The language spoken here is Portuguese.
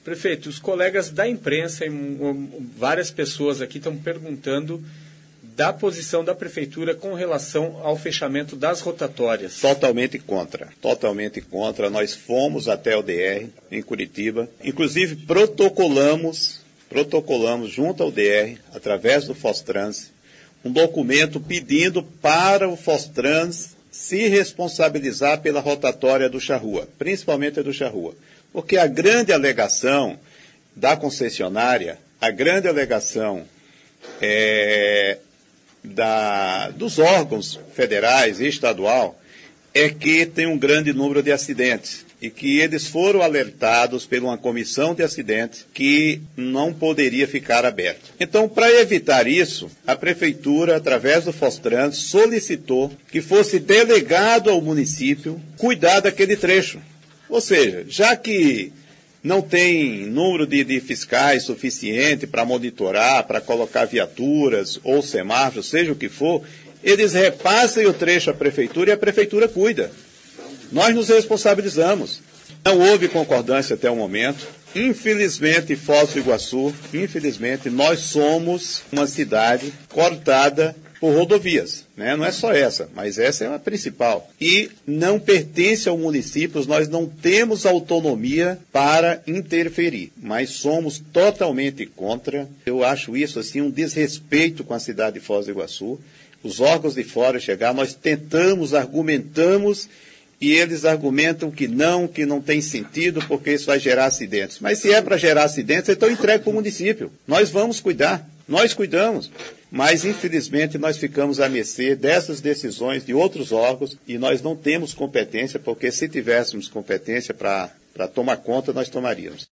Prefeito, os colegas da imprensa e várias pessoas aqui estão perguntando da posição da Prefeitura com relação ao fechamento das rotatórias. Totalmente contra. Totalmente contra. Nós fomos até o DR, em Curitiba. Inclusive, protocolamos junto ao DR, através do Fostrans, um documento pedindo para o Fostrans se responsabilizar pela rotatória do Charrua, principalmente a do Charrua. Porque a grande alegação da concessionária, a grande alegação dos órgãos federais e estadual é que tem um grande número de acidentes e que eles foram alertados por uma comissão de acidentes que não poderia ficar aberto. Então, para evitar isso, a Prefeitura, através do Fostrans, solicitou que fosse delegado ao município cuidar daquele trecho. Ou seja, já que não tem número de fiscais suficiente para monitorar, para colocar viaturas ou semáforos, seja o que for, eles repassem o trecho à Prefeitura e a Prefeitura cuida. Nós nos responsabilizamos. Não houve concordância até o momento. Infelizmente, Foz do Iguaçu, nós somos uma cidade cortada por rodovias, né? Não é só essa, mas essa é a principal. E não pertence ao município, nós não temos autonomia para interferir, mas somos totalmente contra. Eu acho isso assim um desrespeito com a cidade de Foz do Iguaçu. Os órgãos de fora chegar, nós tentamos, argumentamos, e eles argumentam que não tem sentido, porque isso vai gerar acidentes. Mas se é para gerar acidentes, então entregue para o município. Nós vamos cuidar, nós cuidamos. Mas, infelizmente, nós ficamos à mercê dessas decisões de outros órgãos e nós não temos competência, porque se tivéssemos competência para tomar conta, nós tomaríamos.